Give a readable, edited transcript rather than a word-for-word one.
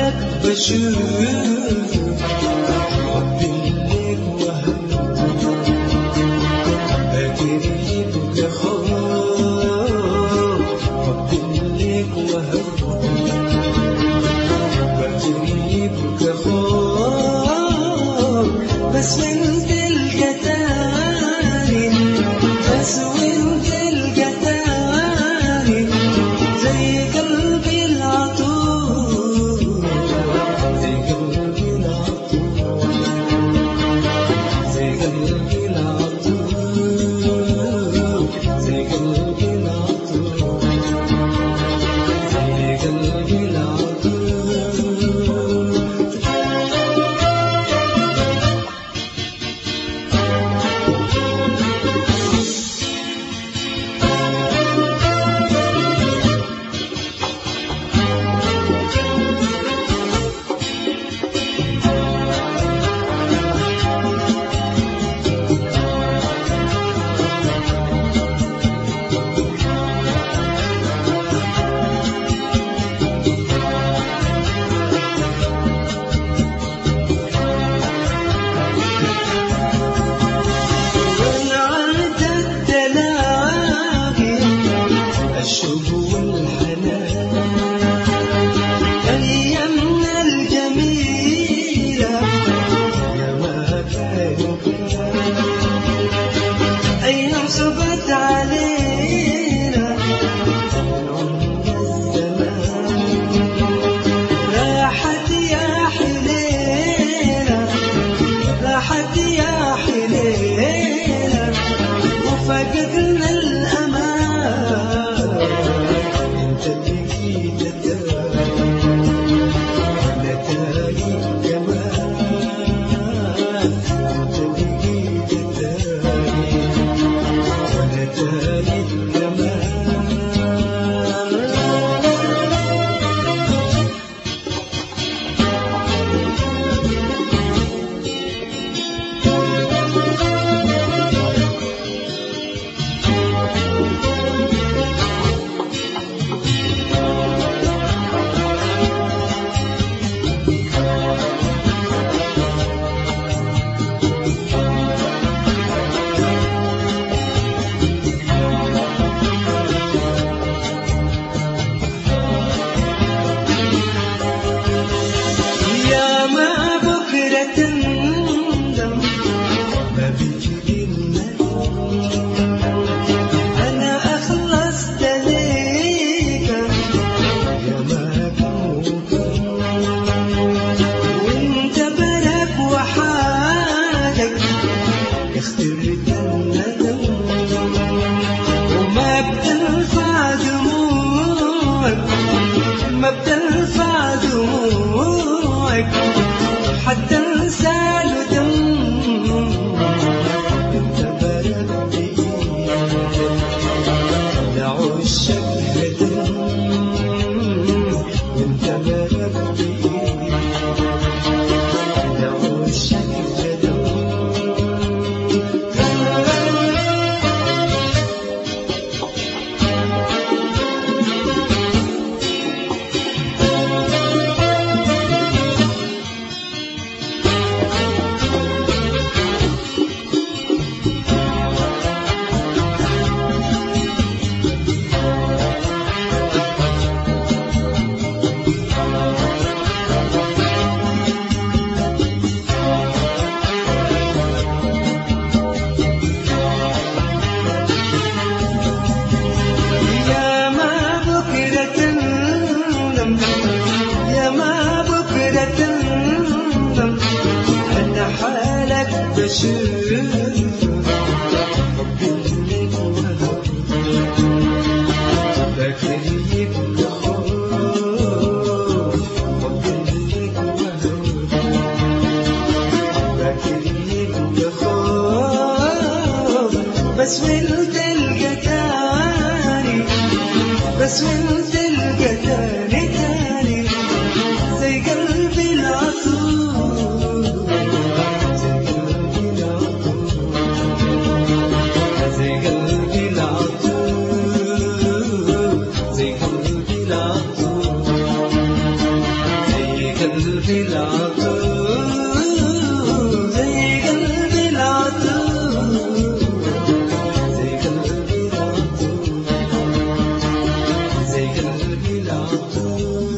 حالك بشوف حبي ليك وهم بجريك يا خوف حبي ليك وهم بجريك يا خوف بس وانت الجتاني بس وانت الجتاني زي قلبي العطور زي قلبي العطور زي قلبي العطور زي قلبي العطور زي قلبي العطور الشوق والحنان أيامنا الجميلة يا ما كانوا أيام صبت علينا من عمر الزمان راحت يا حليلة راحت يا حليلة وفقدنا الأمان انت اللي جيت نتايج جمال انت اللي جيت نتايج جمال أنا أخلصت ليك يا ما كنت وانت برك وحالك اخترت الندم وما بتنفع دموعك ما بتنفع دموعك حتى انسى دم انت برد لعشق هدم انت برد لعشق هدم أنا حالك بشوف حبي ليك وهم بجريك يا خوف حبي ليك وهم بجريك يا خوف بس وانت الجتاني بس وانت الجتاني تاني زي قلبي العطور زي قلبي العطور زي قلبي العطور زي قلبي العطور زي الطول